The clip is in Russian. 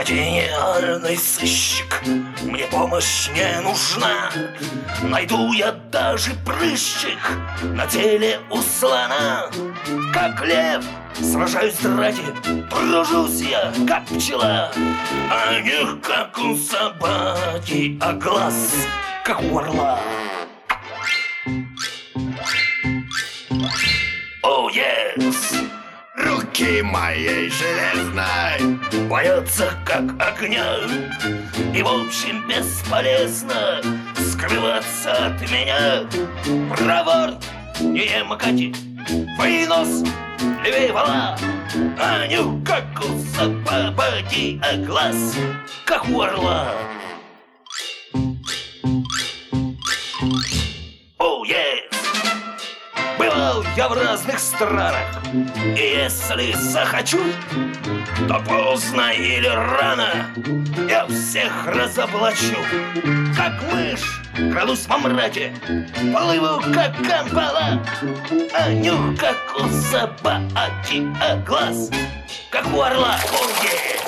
Я гениальный сыщик, мне помощь не нужна. Найду я даже прыщик на теле у слона. Как лев сражаюсь ради, тружусь я, как пчела. А не как у собаки, а глаз, как у орла. О, yes! Руки моей железной Боятся, как огня. И в общем бесполезно скрываться от меня. Проворт, не макати, вынос, левее вала. А нюх, как у собаки, а глаз, как у орла. О, yes! Бывал я в разных странах, и если захочу, то поздно или рано я всех разоблачу. Как мышь крадусь во мраке, плыву, как камбала. А нюх, как у собаки, а глаз, как у орла. О, yes!